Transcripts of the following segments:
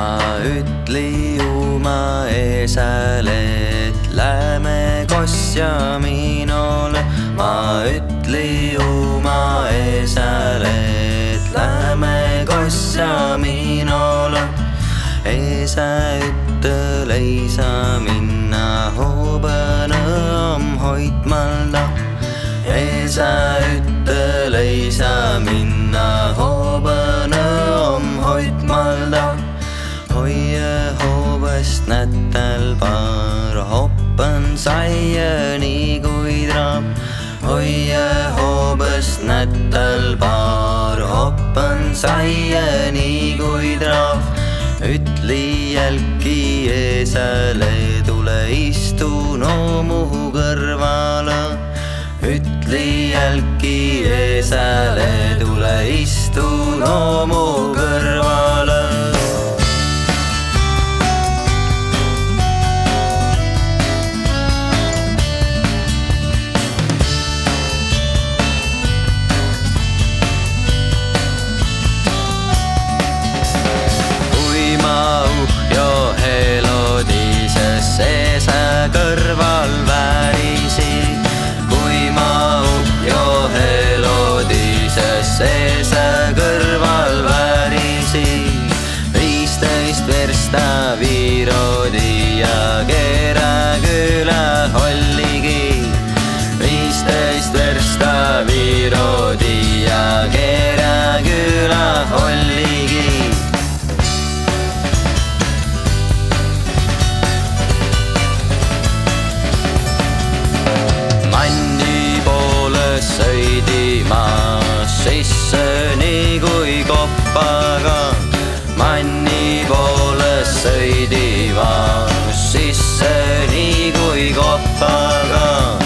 ma ütli juuma eesel, et lähme kossa minule. ma ütli juuma eesel, et lähme kossa minule. Eesa ütel ei saa minna, hobõne om hoidmalda. Eesa ütel ei saa minna, hobõne om hoidmalda. Hoie hobõst nätel paar, hoppan saia nii kui traab. Hoie hobõst nätel paar, hoppan saia nii kui traab. Ütli jälki eesele, tule istu no mu kõrvale. Ütli jälki eesele, tule istu no mu kõrvale. Eesa kõrval värisi, kui ma uhjohe loodises. Eesa kõrval värisi, 15 versta Viirodi ja Keräküla holligi. 15 versta Viirodi ja Keräküla holligi. Sõidima sisse nii kui koppaga. Manni poole sõidima sisse nii kui koppaga.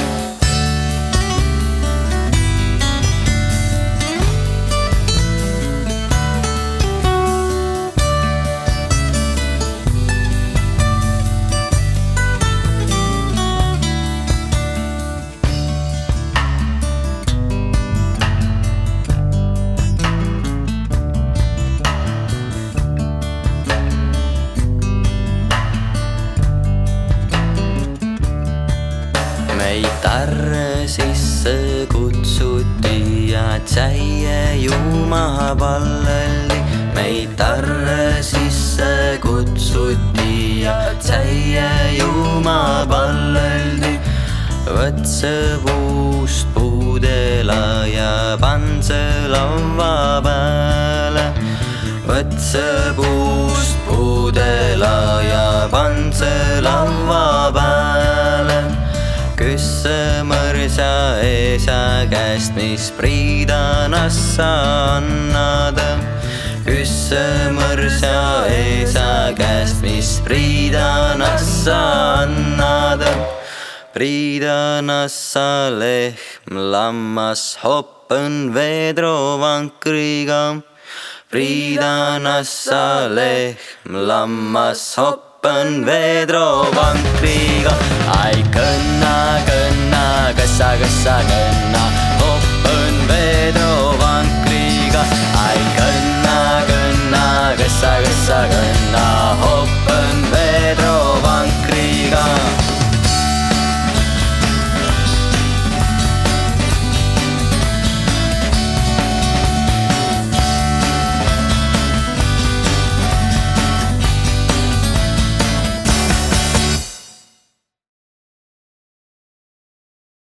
Meid arre sisse kutsuti ja tsäie juuma palleli. Meid arre sisse kutsuti ja tsäie juuma palleli. Võtse puust puudela ja panse laua peale. Võtse puust puudela ja panse laua peale. Küsse mõrsa eesa käest, mis priidanassa annad. Küsse mõrsa eesa käest, mis priidanassa annad. Priidanassa lehm, lammas, hoppan vedrovankriga. Priidanassa lehm, lammas, hoppan vedrovankriga. Ai kõnna, kõnna, kõssa, kõssa, kõnna, hoppan vedrovankriga. Ai kõnna, kõnna, kõssa, kõssa, kõnna.